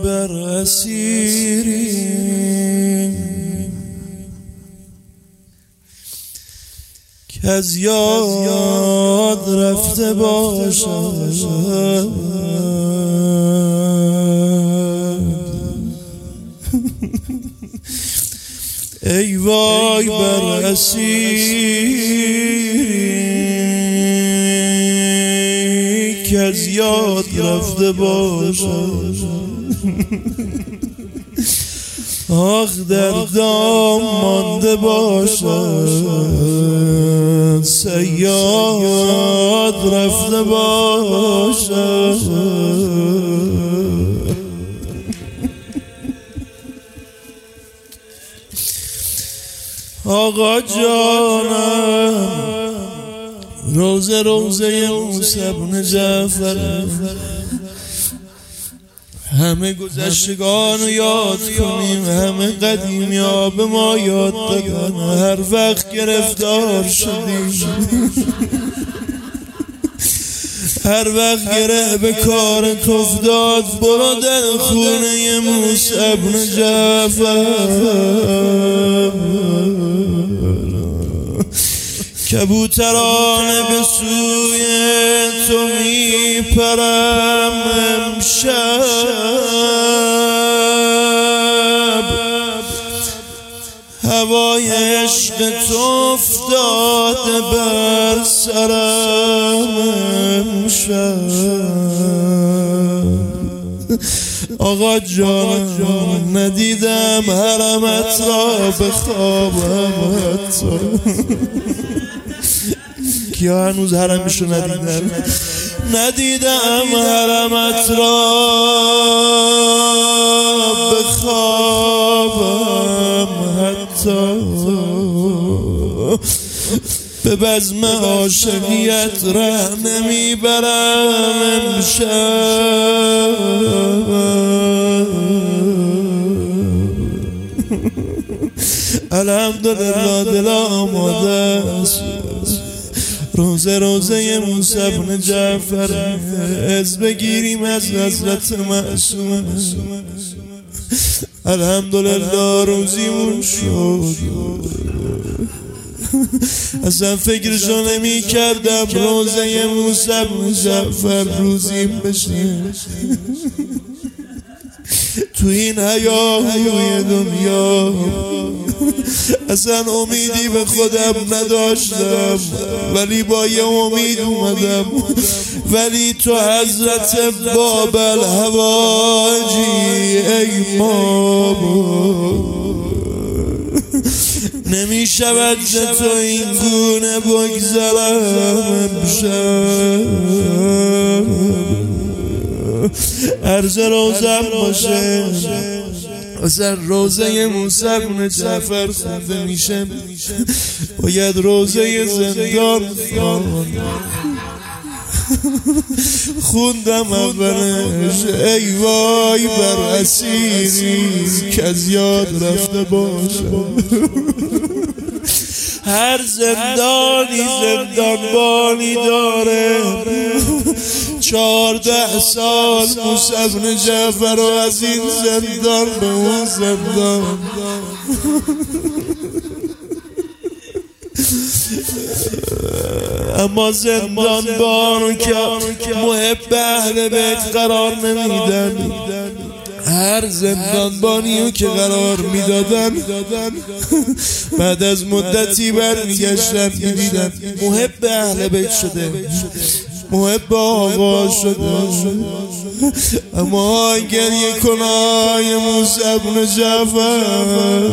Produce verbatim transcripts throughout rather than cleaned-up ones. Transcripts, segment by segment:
بر اسیری که از یاد رفته باشد. ای وای بر اسیری که از یاد رفته باشد. آخ در دام مانده باشد، صیاد رفته باشد. آقا جانم روزه روزه موسی بن جعفر، همه گذشتگان رو یاد کنیم، همه قدیمی ها به ما یاد دادن. هر وقت گرفتار شدیم، هر وقت گره به کار افتاد، برو در خونه موسی بن جعفر. کبوتران به سوی تو می پرم امشب، هوای عشق تو افتاده بر سرم امشب. آقا جان ندیدم حرمت را به خوابت، کیا هنوز حرمشو ندیدن؟ ندیدم حرمت را به خوابم، حتی به بزم عاشقیت ره نمیبرم امشب. الحمدلله دل آماده است، روزه روزه موسی بن جعفر، از بگیریم از حضرت معصوم. الحمدلله روزیمون شد، اصلا فکرشو نمی کردم روزه موسی بن جعفر روزیم بشه. تو این هیاهوی دنیا اصلا امیدی به خودم نداشتم، ولی با یه امید اومدم. ولی تو حضرت باب الحواجی ای ماما، نمی شود ز تو این گونه بگذرم امشب. عرض روزم باشه، اصلا روزه موسی بن جعفر خونده میشه، باید روزه زندان خوندم اولش. ای وای بر اسیری که از یاد رفته باشه. هر زندانی زندانبانی داره. چهارده سال موسی بن جعفر رو از این زندان به اون زندان، اما زندانبانو که محب اهل بیت قرار نمیدن. هر زندانبانیو که قرار میدادن بعد از مدتی برمیگشتن میدیدن محب اهل بیت شده، محب آقا شده. اما گریه کنای موسی بن جعفر،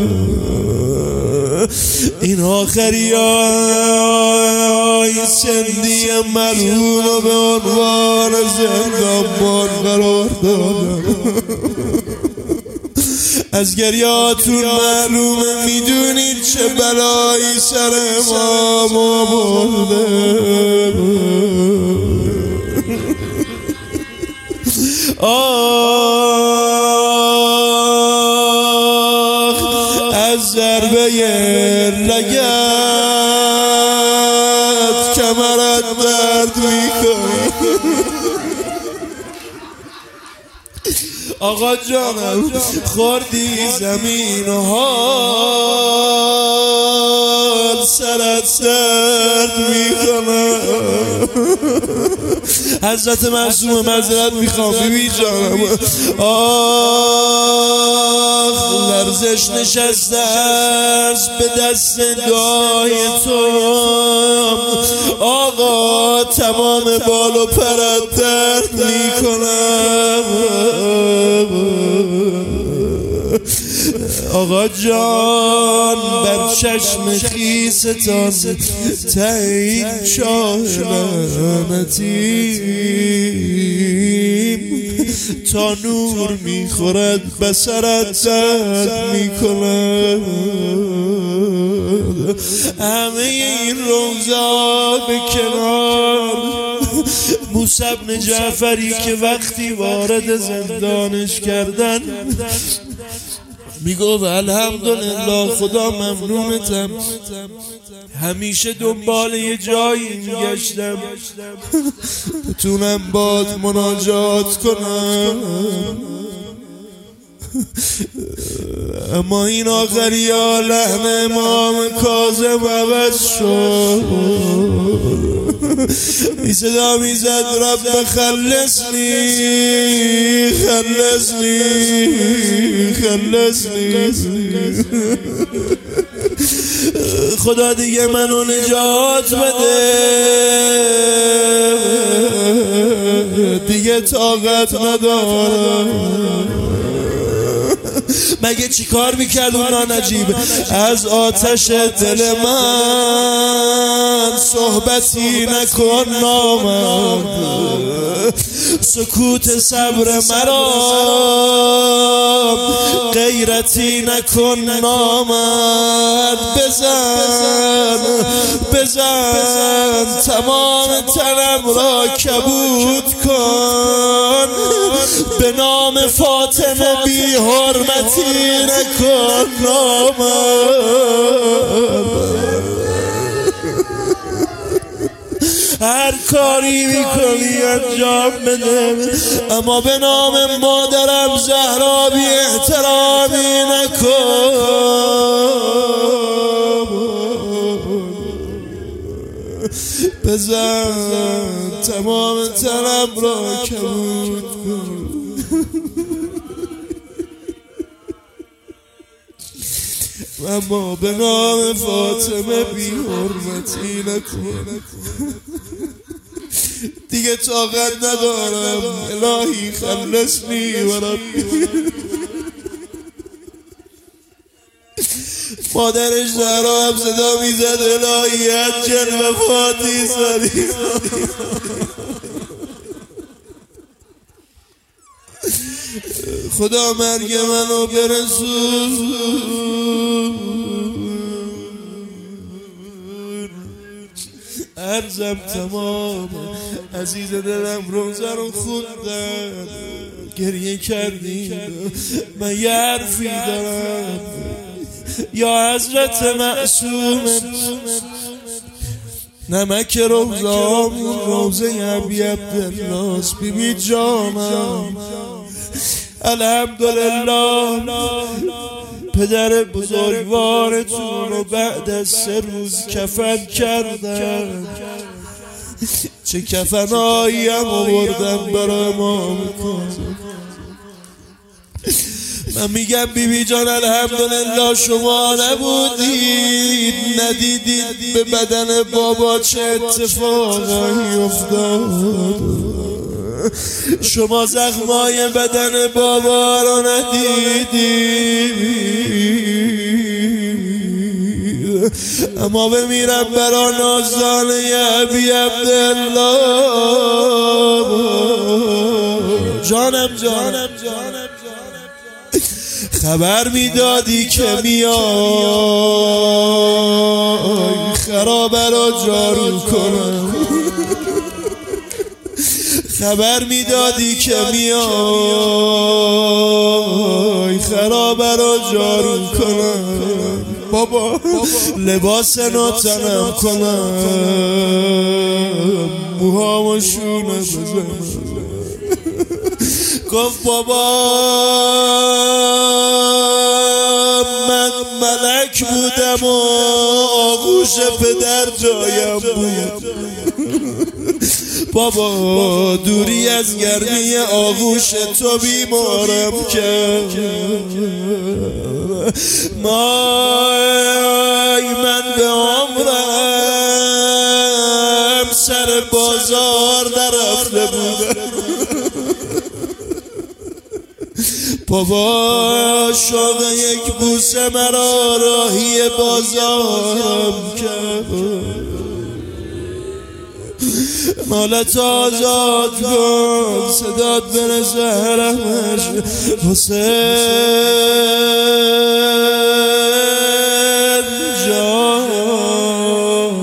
این آخری های سندی ملعون رو به عنوان زندانبان قرار دادن. از گریاتون معلومه میدونید چه بلایی سر ما برده. آخ از ضربه لگد کمرت درد میکنه. آقا جانم خوردی زمین و حال سرت سرد میکنم. حضرت معصومه معذرت میخوام بیبی جانم. آخ لرزش نشسته است به دست دعای تو آقا، تمام بال و پرت درد میکنم. آقا جان بر چشم خیستان ته این چاه لعنتیم تا نور میخورد بصرت درد میکند. همه این روزا به کنار، موسی بن جعفری که وقتی وارد زندانش کردن میگفت الحمدلله خدا ممنونتم، همیشه دنبال یه جایی میگشتم بتونم باد مناجات کنم، اما این آخری ها لحن امام کاظم عوض شد. این صدا میزد رب خلصنی خلصنی خلصنی، خدا دیگه منو نجات بده، دیگه طاقت ندارم. مگه چی کار میکرد اون ناجیب؟ از آتش دل من صحبتی نکن نامرد، سکوت صبر مرا غیرتی نکن نامرد، بزن بزن تمام تنم را کبود کن، به نام فاطمه بی حرمتی نکن نامرد. هر کاری میکنی انجام بده، اما به نام مادرم زهرا بی احترامی نکن. بزن تمام تنم را کبود کن، اما به نام فاطمه بی حرمتی نکن. دیگه طاقت ندارم، الهی خلصنی و ربی. مادرش زهرا هم صدا میزد الهی عجل وفاتی سریع. خدا مرگ منو برسون، عرضم تمام عزیز دلم روزه رو خوندن، گریه کردیم، من یه حرفی دارم یا حضرت معصومه، نمک روزه آمون روزه ابی عبدالله بی بی جانم. الحمدلله پدر بزرگوارتون رو بعد از سه روز کفن کردن، چه کفنایی هم آوردن برای امام کاظم. من میگم بی بی جان الحمدلله شما نبودید، ندیدید به بدن بابا چه اتفاقی افتاد، شما زخمای بدن بابا رو ندیدید، اما بمیرم برا نازدانه ابی عبدالله. جانم جانم جانم خبر میدادی که میای خرابه را جارو کنم، خبر میدادی که میای خرابه را جارو کنم، بابا لباس نوتنم کنم، موهامو شونه بزنم، گفت بابا من ملک بودم و آغوش پدر جایم بود. بابا دوری از گرمی آغوش تو بیمارم کرد. مای من به عمرم سر بازار نرفته بودم. بابا شوق یک بوسه مرا راهی بازارم کرد. مالت آزاد کن صدات برسه حرمش حسین جان.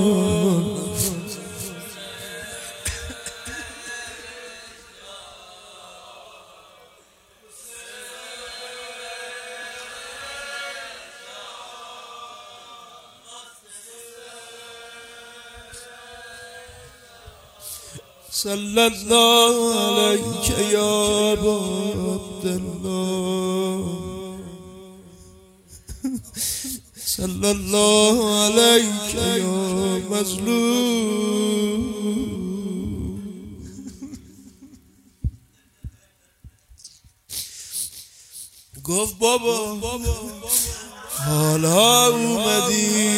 صلی الله علیک یا ابا عبدالله، صلی الله علیک یا مظلوم. گفت بابا حالا اومدی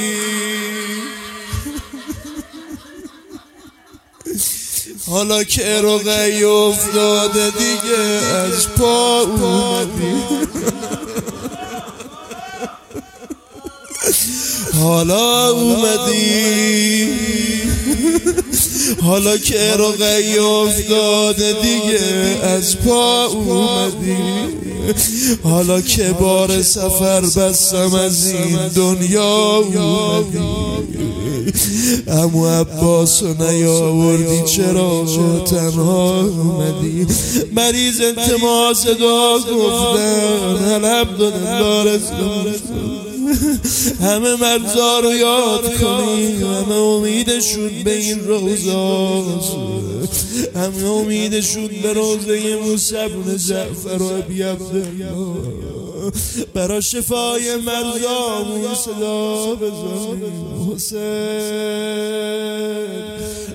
حالا که رقی افتاده دیگه از پا اومدی. حالا اومدی حالا که رقی افتاده دیگه از پا اومدی. حالا که بار سفر بستم از این دنیا اومدی. عمو عباس رو نیاوردی چرا تنها اومدی. مریض التماس دعا گفتن الحمدلله رسول. همه مرزا رو یاد کنیم، همه امیدشون به این روزاست، همه امیدشون به روزه موسی بن جعفر و ابی عبدالله. برا شفای مرزامون صدا بزنیم حسین